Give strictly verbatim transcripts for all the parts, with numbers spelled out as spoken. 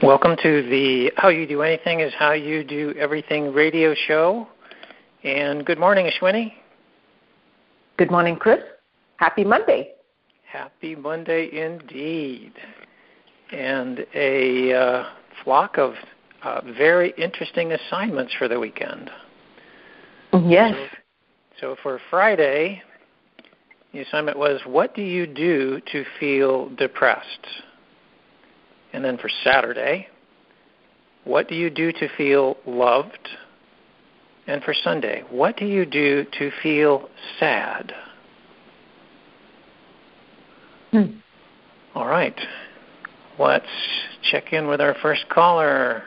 Welcome to the How You Do Anything is How You Do Everything radio show. And good morning, Ashwini. Good morning, Chris. Happy Monday. Happy Monday indeed. And a uh, flock of uh, very interesting assignments for the weekend. Yes. So, so for Friday, the assignment was, what do you do to feel depressed? And then for Saturday, what do you do to feel loved? And for Sunday, what do you do to feel sad? Hmm. All right. Let's check in with our first caller.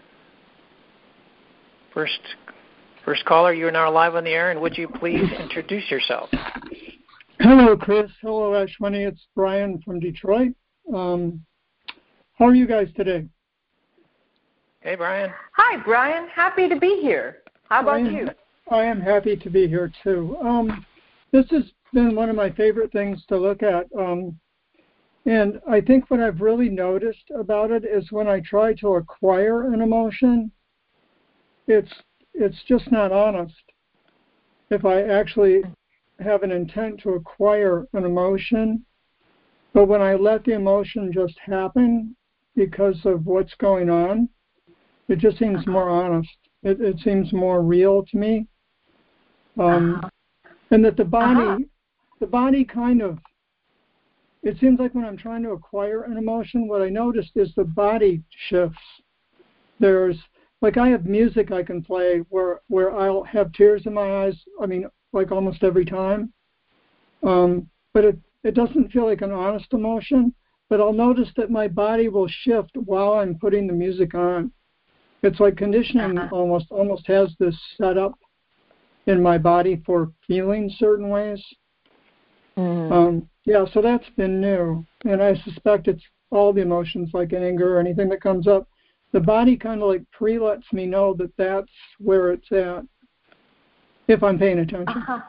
First, first caller, you are now live on the air, and would you please introduce yourself? Hello, Chris. Hello, Ashwini. It's Brian from Detroit. Um, How are you guys today? Hey, Brian. Hi, Brian. Happy to be here. How about I am, you? I am happy to be here, too. Um, this has been one of my favorite things to look at. Um, and I think what I've really noticed about it is when I try to acquire an emotion, it's it's just not honest. If I actually have an intent to acquire an emotion, but when I let the emotion just happen, because of what's going on, it just seems more honest. It, it seems more real to me. Um, uh-huh. And that the body, uh-huh. the body kind of, it seems like when I'm trying to acquire an emotion, what I noticed is the body shifts. There's, like I have music I can play where, where I'll have tears in my eyes, I mean, like almost every time. Um, but it, it doesn't feel like an honest emotion. But I'll notice that my body will shift while I'm putting the music on. It's like conditioning uh-huh. almost almost has this set up in my body for feeling certain ways. Mm. Um, yeah, so that's been new. And I suspect it's all the emotions like anger or anything that comes up. The body kind of like pre-lets me know that that's where it's at if I'm paying attention. Uh-huh.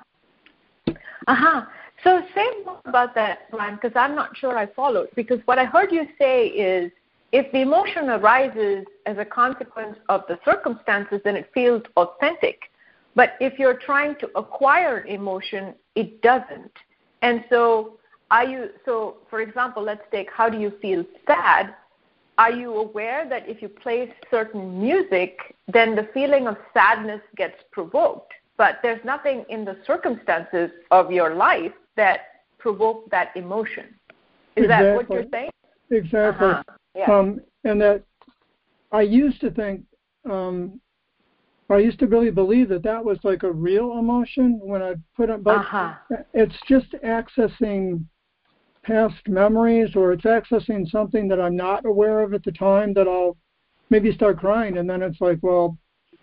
Uh-huh. So say more about that, Brian, because I'm not sure I followed. Because what I heard you say is if the emotion arises as a consequence of the circumstances, then it feels authentic. But if you're trying to acquire emotion, it doesn't. And so are you, so for example, let's take how do you feel sad? Are you aware that if you play certain music, then the feeling of sadness gets provoked? But there's nothing in the circumstances of your life that provoke that emotion. Is exactly. that what you're saying? Exactly. Uh-huh. Yeah. Um, and that I used to think, um, I used to really believe that that was like a real emotion when I put it, but uh-huh. it's just accessing past memories, or it's accessing something that I'm not aware of at the time that I'll maybe start crying, and then it's like, well,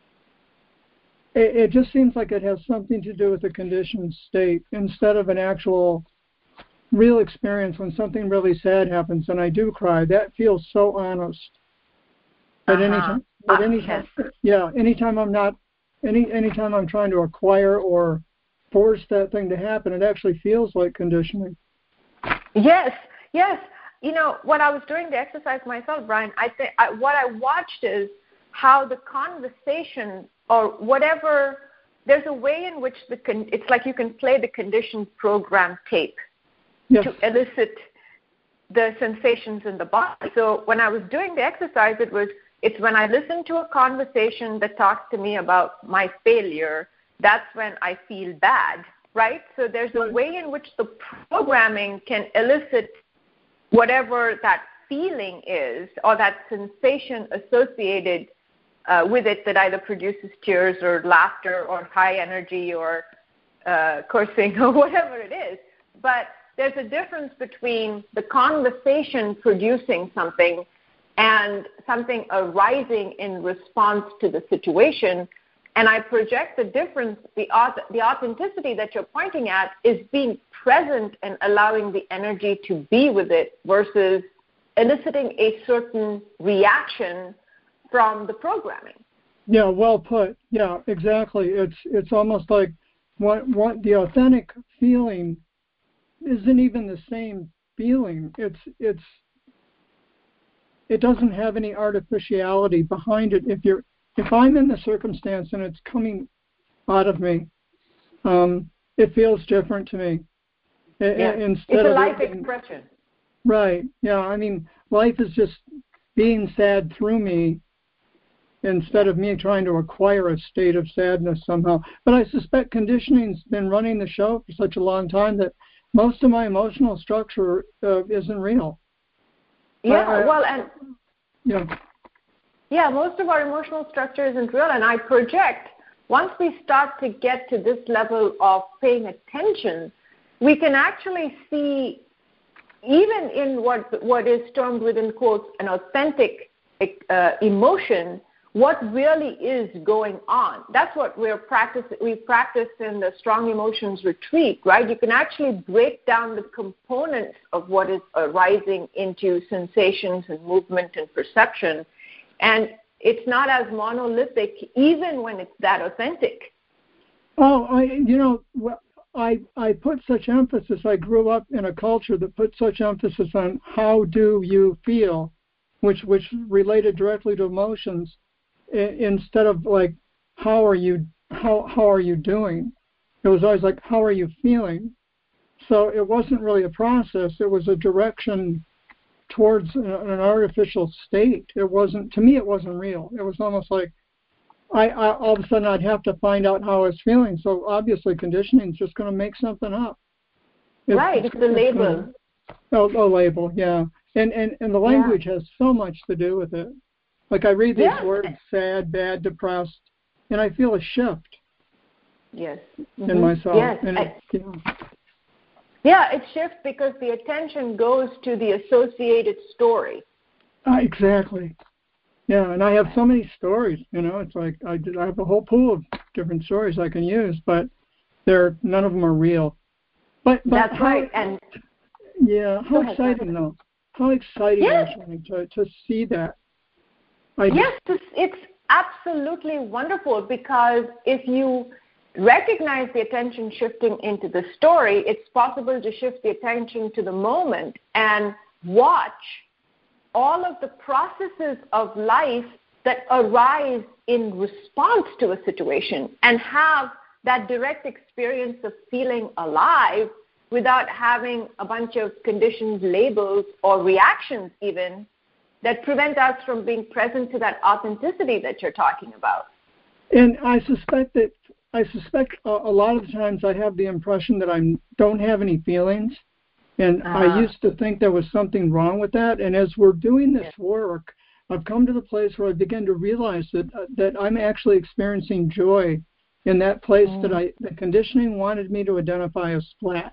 it just seems like it has something to do with the conditioned state instead of an actual real experience. When something really sad happens and I do cry, that feels so honest. But uh-huh. anytime, but anytime, uh, yeah, anytime I'm not, any anytime I'm trying to acquire or force that thing to happen, it actually feels like conditioning. Yes, yes. You know, when I was doing the exercise myself, Brian, I think I, what I watched is how the conversation or whatever, there's a way in which the con- it's like you can play the conditioned program tape yes. to elicit the sensations in the body. So when I was doing the exercise, it was it's when I listen to a conversation that talks to me about my failure, that's when I feel bad, right? So there's a way in which the programming can elicit whatever that feeling is or that sensation associated Uh, with it that either produces tears or laughter or high energy or uh, cursing or whatever it is. But there's a difference between the conversation producing something and something arising in response to the situation. And I project the difference, the, the authenticity that you're pointing at is being present and allowing the energy to be with it versus eliciting a certain reaction from the programming. Yeah, well put. Yeah, exactly. It's it's almost like what what the authentic feeling isn't even the same feeling. It's it's it doesn't have any artificiality behind it. If you're, if I'm in the circumstance and it's coming out of me, um, it feels different to me. Yeah. Instead it's a of life it being, expression. Right. Yeah. I mean, life is just being sad through me instead of me trying to acquire a state of sadness somehow. But I suspect conditioning's been running the show for such a long time that most of my emotional structure uh, isn't real. Yeah. I, I, well, and yeah. Yeah, most of our emotional structure isn't real, and I project once we start to get to this level of paying attention, we can actually see, even in what what is termed within quotes an authentic uh, emotion, what really is going on. That's what we're practicing. We practice in the Strong Emotions Retreat, right? You can actually break down the components of what is arising into sensations and movement and perception, and it's not as monolithic, even when it's that authentic. Oh, I, you know, I I put such emphasis. I grew up in a culture that put such emphasis on how do you feel, which which related directly to emotions, instead of like how are you how how are you doing. It was always like how are you feeling. So it wasn't really a process. It was a direction towards an, an artificial state. It wasn't, to me, it wasn't real. It was almost like I, I all of a sudden I'd have to find out how I was feeling. So obviously conditioning is just going to make something up. It's, right, it's, it's the label. Gonna, oh, a label, yeah. And, and, and the language yeah. has so much to do with it. Like I read these yeah. words, sad, bad, depressed, and I feel a shift yes. in mm-hmm. myself. Yes. And I, it, you know, Yeah, it shifts because the attention goes to the associated story. Uh, exactly. Yeah, and I have so many stories. You know, it's like I, did, I have a whole pool of different stories I can use, but they're none of them are real. But, but that's how, right. And yeah, how ahead, exciting though! How exciting yes. actually to to see that. I yes, just, it's absolutely wonderful because if you recognize the attention shifting into the story, it's possible to shift the attention to the moment and watch all of the processes of life that arise in response to a situation and have that direct experience of feeling alive without having a bunch of conditions, labels, or reactions even that prevent us from being present to that authenticity that you're talking about. And I suspect that I suspect a, a lot of the times I have the impression that I don't have any feelings, and uh-huh. I used to think there was something wrong with that. And as we're doing this yeah. work, I've come to the place where I begin to realize that uh, that I'm actually experiencing joy in that place mm. that I the conditioning wanted me to identify as flat.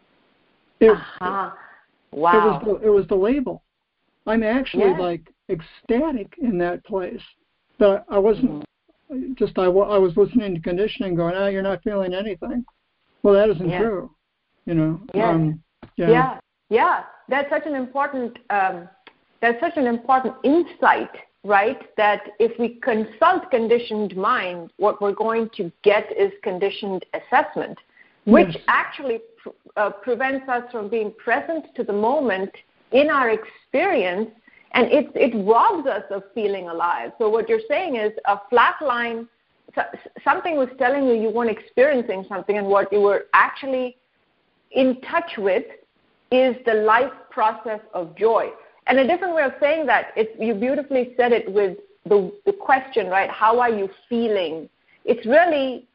It, uh-huh. Wow! It was the, it was the label. I'm actually yeah. like ecstatic in that place. But I wasn't. Mm. Just I, I was listening to conditioning going, oh, you're not feeling anything. Well, that isn't yeah. true, you know. Yeah. Um, yeah. yeah, yeah. That's such an important. Um, that's such an important insight, right? That if we consult conditioned mind, what we're going to get is conditioned assessment, which yes. actually pr- uh, prevents us from being present to the moment in our experience. And it, it robs us of feeling alive. So what you're saying is a flat line, something was telling you you weren't experiencing something, and what you were actually in touch with is the life process of joy. And a different way of saying that, it's, you beautifully said it with the, the question, right? How are you feeling? It's really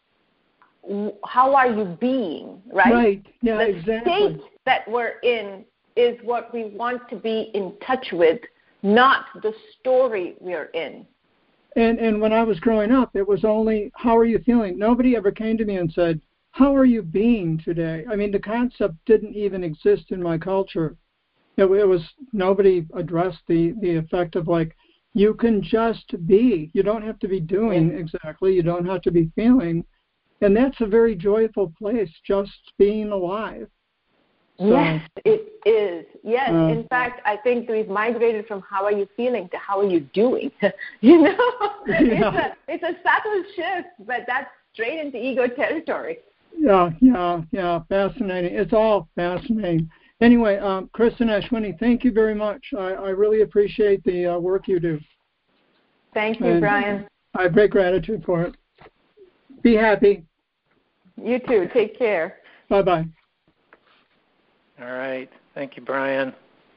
how are you being, right? Right, yeah, the exactly. The state that we're in is what we want to be in touch with, not the story we're in. And and when I was growing up, it was only, how are you feeling? Nobody ever came to me and said, how are you being today? I mean, the concept didn't even exist in my culture. It, it was, nobody addressed the, the effect of like, you can just be. You don't have to be doing yeah. exactly. You don't have to be feeling. And that's a very joyful place, just being alive. So, yes, it is. Yes, uh, in fact, I think we've migrated from how are you feeling to how are you doing. you know, yeah. it's a it's a subtle shift, but that's straight into ego territory. Yeah, yeah, yeah. Fascinating. It's all fascinating. anyway, um, Chris and Ashwini, thank you very much. I, I really appreciate the uh, work you do. Thank you, and Brian. I have great gratitude for it. Be happy. You too. Take care. Bye-bye. All right. Thank you, Brian.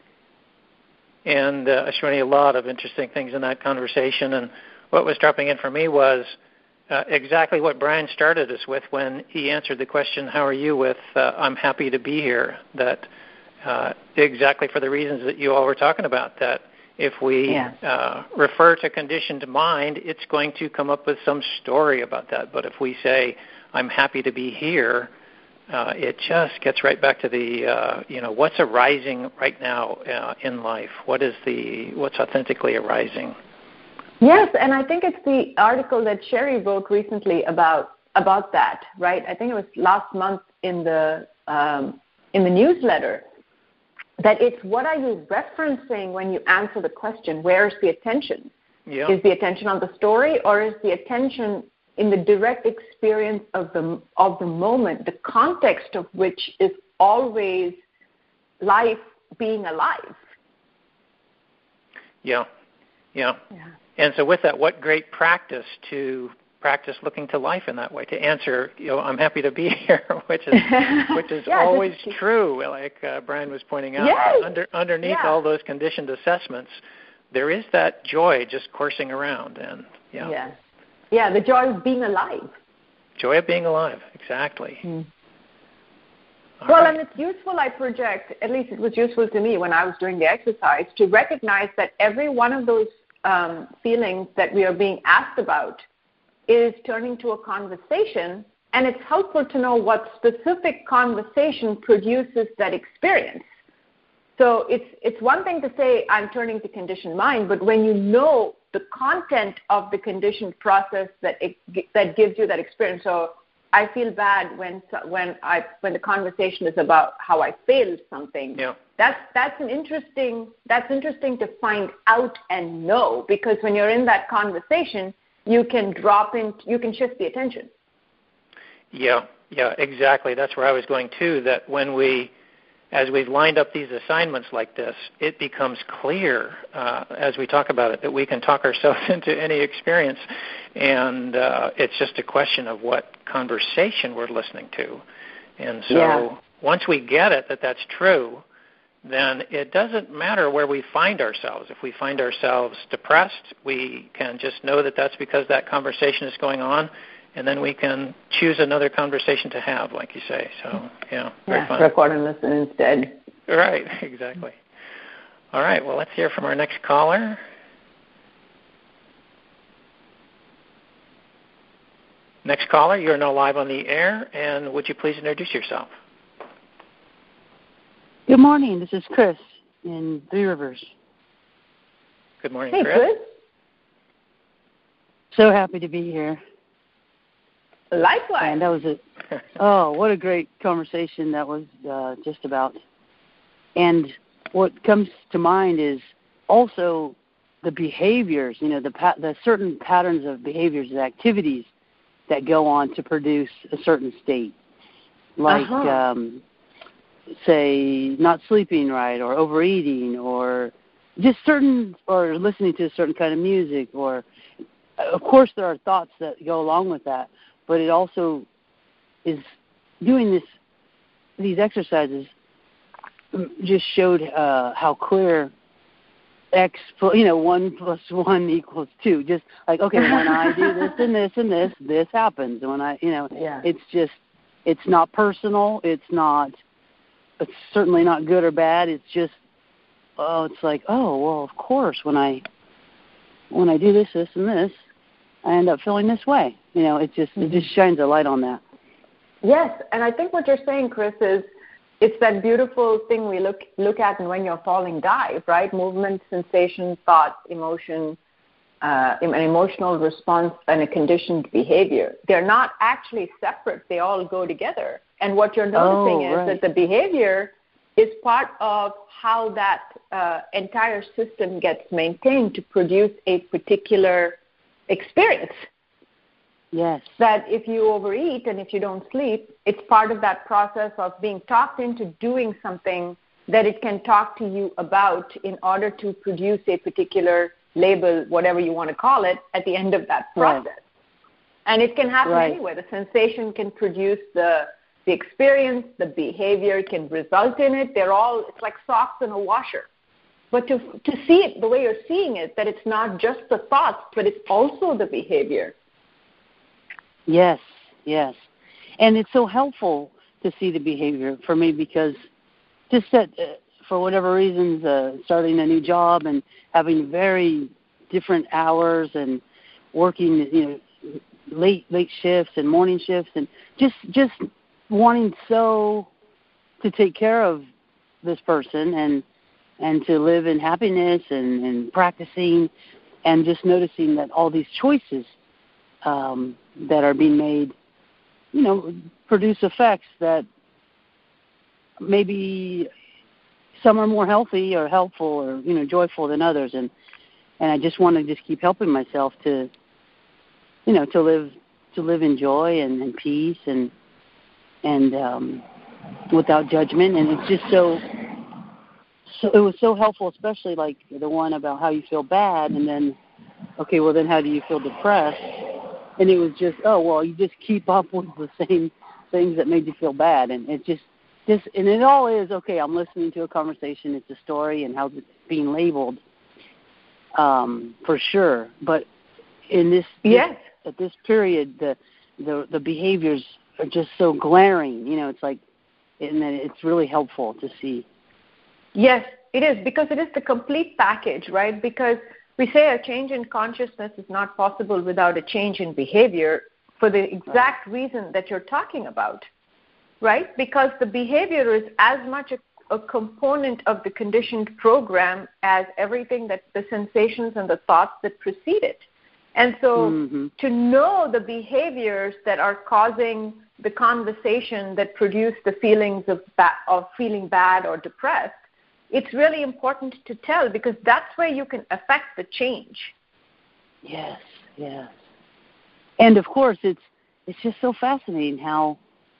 And uh, Ashwini, a lot of interesting things in that conversation. And what was dropping in for me was uh, exactly what Brian started us with when he answered the question, how are you, with uh, I'm happy to be here. That uh, exactly for the reasons that you all were talking about, that if we yeah. uh, refer to conditioned mind, it's going to come up with some story about that. But if we say, I'm happy to be here, uh, it just gets right back to the, uh, you know, what's arising right now uh, in life? What is the, what's authentically arising? Yes, and I think it's the article that Sherry wrote recently about about that, right? I think it was last month in the um, in the newsletter, that it's what are you referencing when you answer the question, where's the attention? Yeah. Is the attention on the story, or is the attention in the direct experience of the of the moment, the context of which is always life being alive? Yeah, yeah. Yeah. And so with that, what great practice to practice looking to life in that way, to answer, you know, I'm happy to be here, which is which is yeah, always just, true, like uh, Brian was pointing out. Yes. Under, underneath yeah. all those conditioned assessments, there is that joy just coursing around. And yeah. Yeah, yeah, the joy of being alive. Joy of being alive, exactly. Mm. All Well, right. and it's useful, I project, at least it was useful to me when I was doing the exercise, to recognize that every one of those um, feelings that we are being asked about is turning to a conversation, and it's helpful to know what specific conversation produces that experience. So it's it's one thing to say, I'm turning to conditioned mind, but when you know the content of the conditioned process that it, that gives you that experience. So I feel bad when when I when the conversation is about how I failed something. Yeah. That's that's an interesting that's interesting to find out and know, because when you're in that conversation, you can drop in, you can shift the attention. Yeah, yeah, exactly. That's where I was going too. That when we, as we've lined up these assignments like this, it becomes clear uh, as we talk about it that we can talk ourselves into any experience, and uh, it's just a question of what conversation we're listening to. And so yeah. once we get it that that's true, then it doesn't matter where we find ourselves. If we find ourselves depressed, we can just know that that's because that conversation is going on, and then we can choose another conversation to have, like you say. So, yeah, very yeah, fun. record and listen instead. Right, exactly. All right, well, let's hear from our next caller. Next caller, you're now live on the air, and would you please introduce yourself? Good morning. This is Chris in Three Rivers. Good morning, hey, Chris. Chris. So happy to be here. Likewise. And that was a oh, what a great conversation that was uh, just about. And what comes to mind is also the behaviors, you know, the pa- the certain patterns of behaviors and activities that go on to produce a certain state, like. Uh-huh. Um, say not sleeping right, or overeating, or just certain, or listening to a certain kind of music, or of course there are thoughts that go along with that, but it also is doing this, these exercises just showed uh, how clear X, you know, one plus one equals two. Just like, okay, when I do this and this and this, this happens. And when I, you know, yeah. it's just, it's not personal. It's not, it's certainly not good or bad. It's just, oh, it's like, oh, well, of course, when I when I do this, this, and this, I end up feeling this way. You know, it just mm-hmm. it just shines a light on that. Yes, and I think what you're saying, Chris, is it's that beautiful thing we look look at in When You're Falling Dive, right? Movement, sensation, thought, emotion, uh, an emotional response, and a conditioned behavior. They're not actually separate. They all go together. And what you're noticing oh, is right. that the behavior is part of how that uh, entire system gets maintained to produce a particular experience. Yes. That if you overeat and if you don't sleep, it's part of that process of being talked into doing something that it can talk to you about in order to produce a particular label, whatever you want to call it, at the end of that process. Right. And it can happen right. anywhere. The sensation can produce the the experience, the behavior can result in it. They're all, it's like socks in a washer. But to to see it the way you're seeing it, that it's not just the thoughts, but it's also the behavior. Yes, yes. And it's so helpful to see the behavior for me because just that, uh, for whatever reasons, uh, starting a new job and having very different hours and working, you know, late late shifts and morning shifts and just just wanting so to take care of this person and and to live in happiness and, and practicing and just noticing that all these choices um, that are being made, you know, produce effects that maybe some are more healthy or helpful or, you know, joyful than others. And, and I just want to just keep helping myself to, you know, to live to live in joy and, and peace and and um, without judgment. And it's just so, so, it was so helpful, especially like the one about how you feel bad and then, okay, well then how do you feel depressed? And it was just, oh, well, you just keep up with the same things that made you feel bad. And it just, just and it all is, okay, I'm listening to a conversation, it's a story and how it's being labeled, um, for sure. But in this, yes. this at this period, the, the the behaviors are just so glaring. You know, it's like, and it's really helpful to see. Yes, it is, because it is the complete package, right? Because we say a change in consciousness is not possible without a change in behavior for the exact right. reason that you're talking about, right? Because the behavior is as much a, a component of the conditioned program as everything that the sensations and the thoughts that precede it. And so mm-hmm. to know the behaviors that are causing the conversation that produce the feelings of, ba- of feeling bad or depressed, it's really important to tell because that's where you can affect the change. Yes, yes. And of course, it's it's just so fascinating how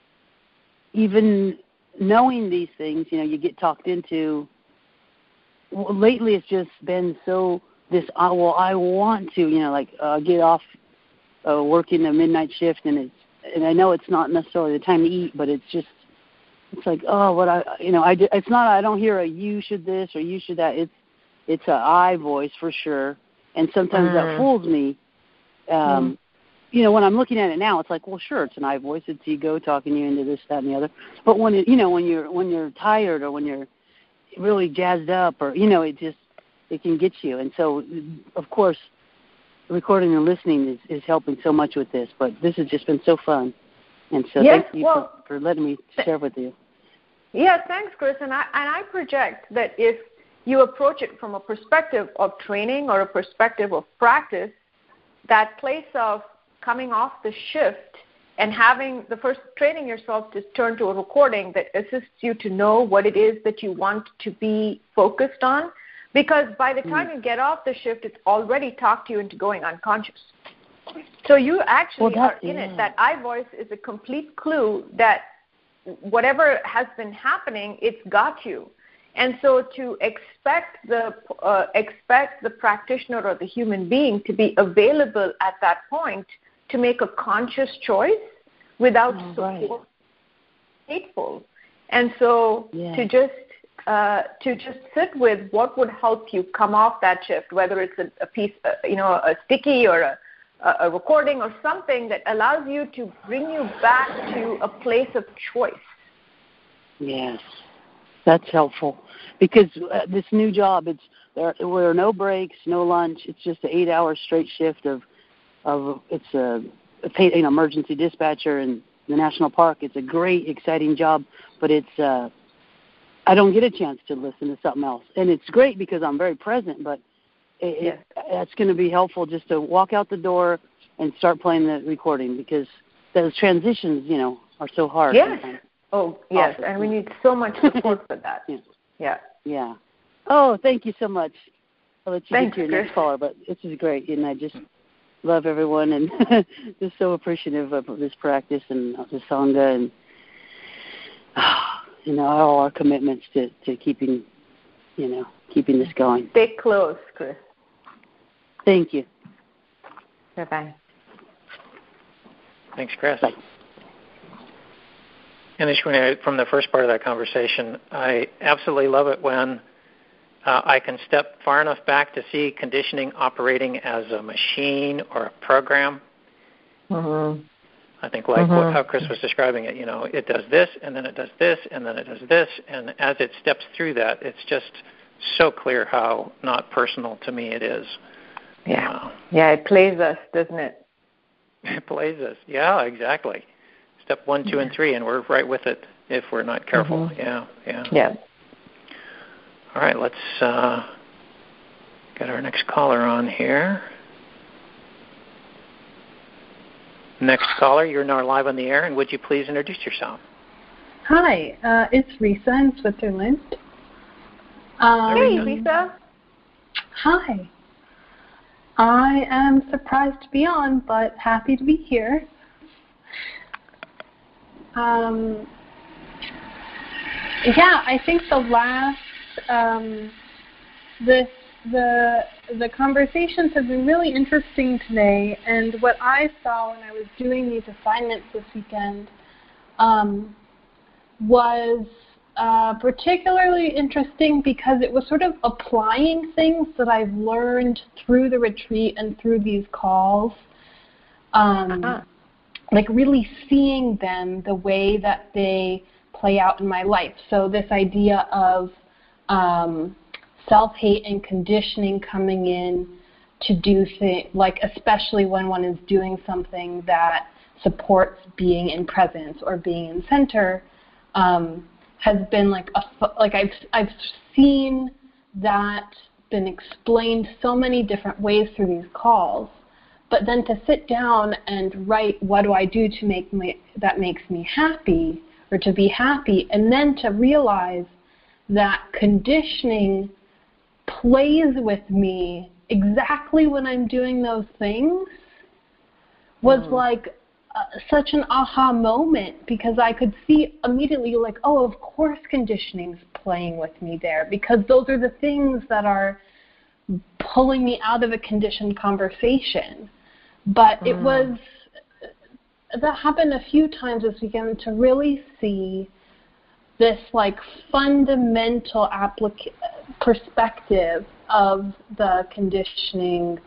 even knowing these things, you know, you get talked into. Well, lately, it's just been so this, uh, well, I want to, you know, like uh, get off uh, working a midnight shift, and it's and I know it's not necessarily the time to eat, but it's just, it's like, oh, what I, you know, I, it's not, I don't hear a you should this or you should that. It's it's a I voice for sure, and sometimes mm. that fools me. Um, mm. You know, when I'm looking at it now, it's like, well, sure, it's an I voice. It's ego talking you into this, that, and the other. But when it, you know, when you're when you're tired or when you're really jazzed up, or you know, it just it can get you. And so, of course, recording and listening is, is helping so much with this. But this has just been so fun, and so yes, thank you well, for, for letting me share with you. Yeah, thanks, Chris. And I and I project that if you approach it from a perspective of training or a perspective of practice, that place of coming off the shift and having the first training yourself to turn to a recording that assists you to know what it is that you want to be focused on. Because by the time mm. you get off the shift, it's already talked you into going unconscious. So you actually well, that, are in yeah. it. That I voice is a complete clue that whatever has been happening, it's got you. And so to expect the uh, expect the practitioner or the human being to be available at that point to make a conscious choice without oh, support, right. hateful. And so yeah. to just uh, to just sit with what would help you come off that shift, whether it's a, a piece, uh, you know, a sticky or a, a recording or something that allows you to bring you back to a place of choice. Yes, that's helpful because uh, this new job, it's there, there are no breaks, no lunch. It's just an eight-hour straight shift of of it's a, a paid, you know, emergency dispatcher in the national park. It's a great, exciting job, but it's uh, I don't get a chance to listen to something else, and it's great because I'm very present. But it, yes. it, it's going to be helpful just to walk out the door and start playing the recording because those transitions, you know, are so hard. Yes. Sometimes. Oh, yes, Awesome. And we need so much support for that. Yeah. Yeah. Yeah. Oh, thank you so much. I'll let you Thanks, get to your Chris. next caller, but this is great, and I just love everyone and just so appreciative of this practice and the Sangha, and oh, you know, all our commitments to, to keeping, you know, keeping this going. Stay close, Chris. Thank you. Bye-bye. Thanks, Chris. Bye. And Ishwini, from the first part of that conversation, I absolutely love it when uh, I can step far enough back to see conditioning operating as a machine or a program. Mm-hmm. I think like mm-hmm. what, how Chris was describing it, you know, it does this, and then it does this, and then it does this, and as it steps through that, it's just so clear how not personal to me it is. Yeah, uh, yeah, it plays us, doesn't it? It plays us, yeah, exactly. Step one, two, and three, and we're right with it if we're not careful. Mm-hmm. Yeah, yeah. Yeah. All right, let's uh, get our next caller on here. Next caller, you're now live on the air, and would you please introduce yourself? Hi, uh, it's Risa in Switzerland. Um, Hey, Risa. Hi. I am surprised to be on, but happy to be here. Um, yeah, I think the last, um, this, the, the conversations have been really interesting today, and what I saw when I was doing these assignments this weekend um, was uh, particularly interesting because it was sort of applying things that I've learned through the retreat and through these calls. Um, uh-huh. Like really seeing them the way that they play out in my life. So this idea of um, self-hate and conditioning coming in to do things, like especially when one is doing something that supports being in presence or being in center, um, has been like a like I've I've seen that been explained so many different ways through these calls. But then to sit down and write, what do I do to make me, that makes me happy, or to be happy, and then to realize that conditioning plays with me exactly when I'm doing those things was mm. like uh, such an aha moment, because I could see immediately like, oh, of course conditioning's playing with me there, because those are the things that are pulling me out of a conditioned conversation. But mm. it was, that happened a few times this weekend to really see this like fundamental applica- perspective of the conditioning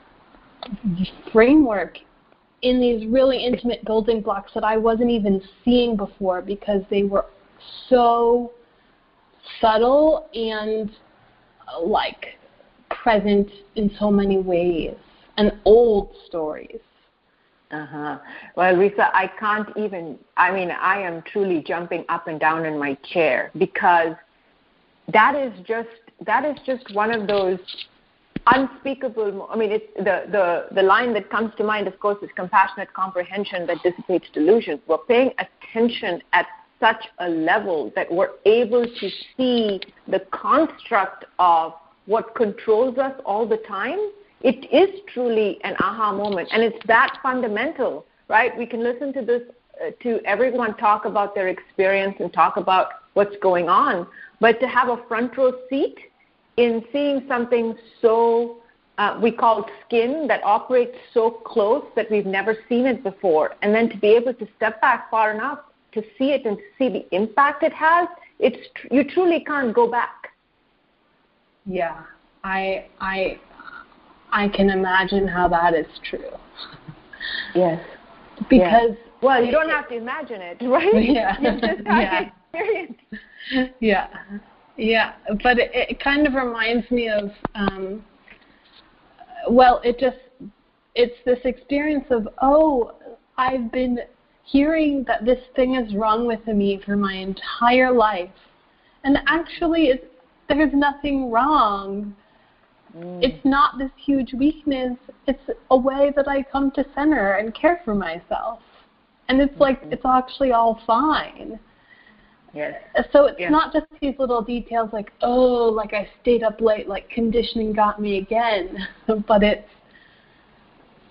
framework in these really intimate building blocks that I wasn't even seeing before, because they were so subtle and uh, like present in so many ways, and old stories. Uh-huh. Well, Risa, I can't even, I mean, I am truly jumping up and down in my chair, because that is just, that is just one of those unspeakable, I mean, it's the, the, the line that comes to mind, of course, is compassionate comprehension that dissipates delusion. We're paying attention at such a level that we're able to see the construct of what controls us all the time. It is truly an aha moment, and it's that fundamental, right? We can listen to this, uh, to everyone talk about their experience and talk about what's going on, but to have a front row seat in seeing something so, uh, we call it skin, that operates so close that we've never seen it before, and then to be able to step back far enough to see it and to see the impact it has, it's tr- you truly can't go back. Yeah, I I I can imagine how that is true. Yes. Because yeah. Well, you don't have to imagine it, right? Yeah. You just have yeah. to experience. Yeah. Yeah, but it, it kind of reminds me of um well, it just it's this experience of, oh, I've been hearing that this thing is wrong with me for my entire life. And actually it's there's nothing wrong. Mm. It's not this huge weakness. It's a way that I come to center and care for myself. And it's mm-hmm. like, it's actually all fine. Yes. So it's yes. not just these little details like, oh, like I stayed up late, like conditioning got me again. But it's,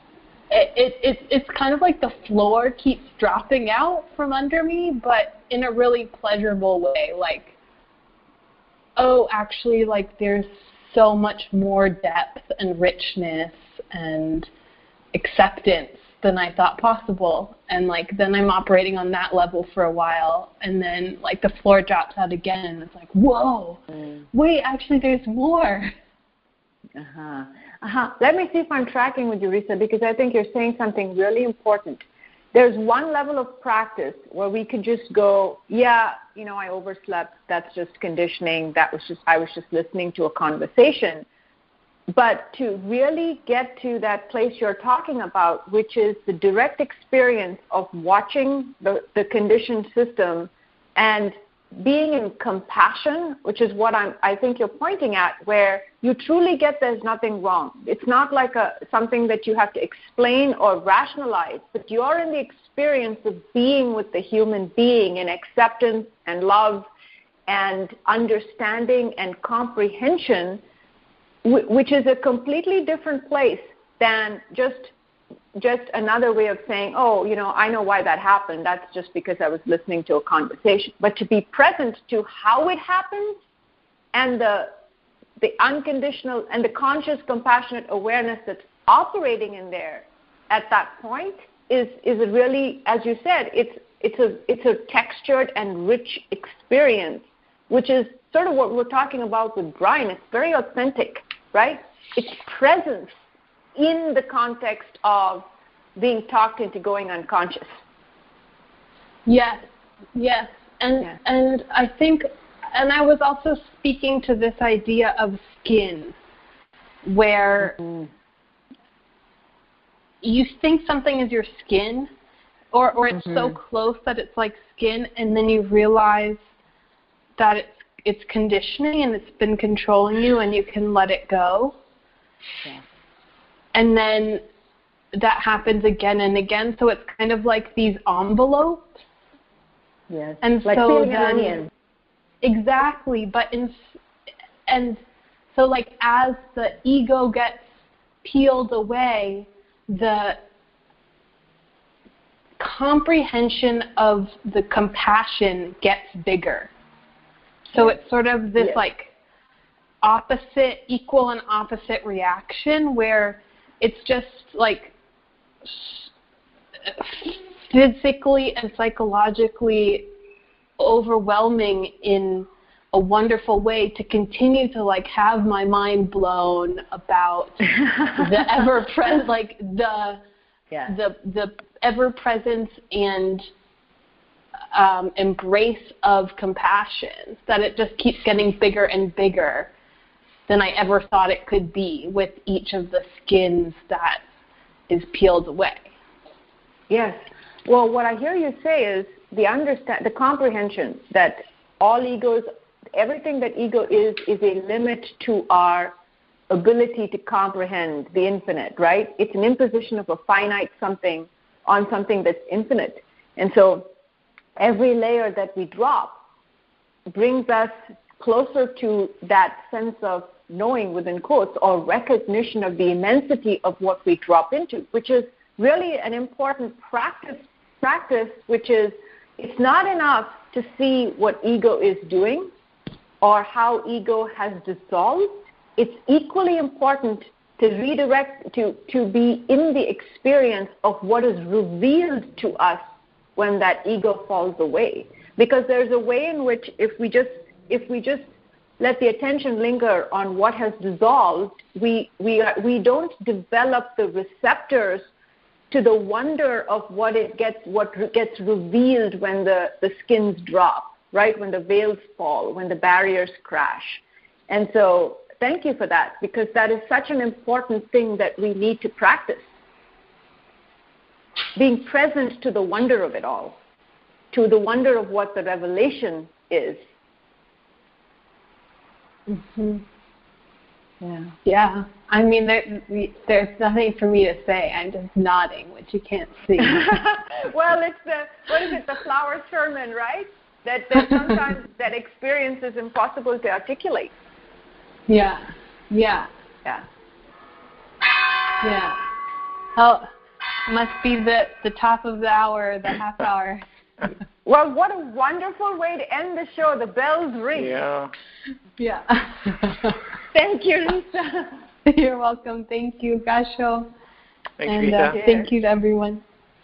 it, it, it it's kind of like the floor keeps dropping out from under me, but in a really pleasurable way. Like, oh, actually, like there's so much more depth and richness and acceptance than I thought possible. And like then I'm operating on that level for a while, and then like the floor drops out again, and it's like, whoa, mm. wait, actually there's more. Uh-huh. Uh-huh. Let me see if I'm tracking with you, Risa, because I think you're saying something really important. There's one level of practice where we could just go, yeah, you know, I overslept. That's just conditioning. That was just, I was just listening to a conversation. But to really get to that place you're talking about, which is the direct experience of watching the, the conditioned system and being in compassion, which is what I'm, I think you're pointing at, where you truly get there's nothing wrong. It's not like a something that you have to explain or rationalize, but you're in the experience of being with the human being in acceptance and love and understanding and comprehension, which is a completely different place than just just another way of saying, oh, you know, I know why that happened. That's just because I was listening to a conversation. But to be present to how it happened and the the unconditional and the conscious, compassionate awareness that's operating in there at that point is is a really, as you said, it's it's a it's a textured and rich experience, which is sort of what we're talking about with Brian. It's very authentic, right? It's presence in the context of being talked into going unconscious. Yes, yes. And yes. and I think, and I was also speaking to this idea of skin, where mm-hmm. you think something is your skin, or, or it's mm-hmm. so close that it's like skin, and then you realize that it's it's conditioning and it's been controlling you, and you can let it go. Yeah. And then that happens again and again. So it's kind of like these envelopes. Yes. And like so peeling then, an onion. Exactly. But in, and so like as the ego gets peeled away, the comprehension of the compassion gets bigger. So yes. it's sort of this yes. like opposite, equal and opposite reaction where it's just like physically and psychologically overwhelming in a wonderful way to continue to like have my mind blown about the ever present, like the yeah. the the ever presence and um, embrace of compassion. That it just keeps getting bigger and bigger than I ever thought it could be with each of the skins that is peeled away. Yes. Well, what I hear you say is the understand, the comprehension that all egos, everything that ego is, is a limit to our ability to comprehend the infinite, right? It's an imposition of a finite something on something that's infinite. And so every layer that we drop brings us closer to that sense of knowing, within quotes, or recognition of the immensity of what we drop into, which is really an important practice, practice, which is it's not enough to see what ego is doing or how ego has dissolved. It's equally important to redirect, to, to be in the experience of what is revealed to us when that ego falls away. Because there's a way in which if we just, if we just let the attention linger on what has dissolved, we we are, we don't develop the receptors to the wonder of what it gets, what re- gets revealed when the, the skins drop, right? When the veils fall, when the barriers crash. And so thank you for that, because that is such an important thing that we need to practice. Being present to the wonder of it all, to the wonder of what the revelation is. Mm-hmm. Yeah. Yeah. I mean, there, we, there's nothing for me to say. I'm just nodding, which you can't see. Well, it's the, what is it, the flower sermon, right? That, that sometimes that experience is impossible to articulate. Yeah. Yeah. Yeah. Yeah. How, Must be the, the top of the hour, the half hour. Well, what a wonderful way to end the show. The bells ring. Yeah. Yeah. Thank you, Lisa. You're welcome. Thank you, Gasho. Thanks, and Rita. uh, thank you to everyone.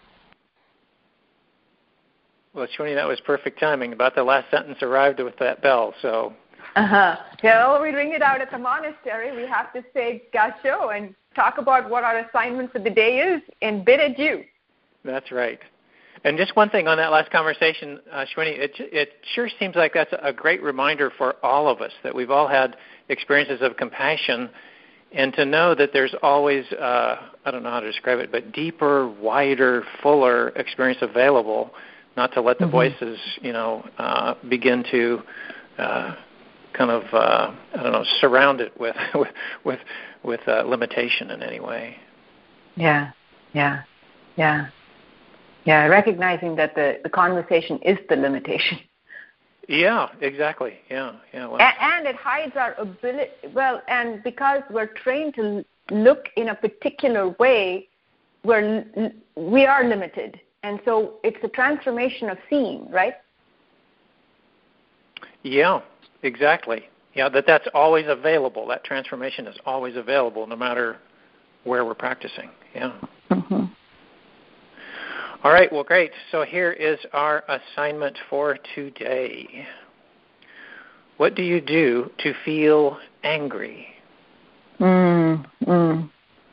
Well, Shwini, that was perfect timing. About the last sentence arrived with that bell, so. Uh-huh. Yeah, we ring it out at the monastery. We have to say Gasho and talk about what our assignment for the day is and bid adieu. That's right. And just one thing on that last conversation, uh, Shwini, it, it sure seems like that's a great reminder for all of us, that we've all had experiences of compassion, and to know that there's always, uh, I don't know how to describe it, but deeper, wider, fuller experience available, not to let the mm-hmm. voices, you know, uh, begin to uh, kind of, uh, I don't know, surround it with with with, with uh, limitation in any way. Yeah, yeah, yeah. Yeah, recognizing that the, the conversation is the limitation. Yeah, exactly. Yeah, yeah. Well. And, and it hides our ability. Well, and because we're trained to look in a particular way, we're we are limited, and so it's a transformation of seeing, right? Yeah, exactly. Yeah, that that's always available. That transformation is always available, no matter where we're practicing. Yeah. Mm-hmm. All right, well, great. So here is our assignment for today. What do you do to feel angry? Mm, mm.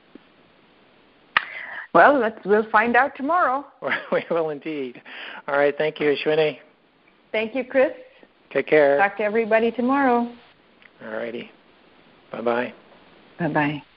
Well, let's, we'll find out tomorrow. We will indeed. All right, thank you, Ashwini. Thank you, Chris. Take care. Talk to everybody tomorrow. All righty. Bye-bye. Bye-bye.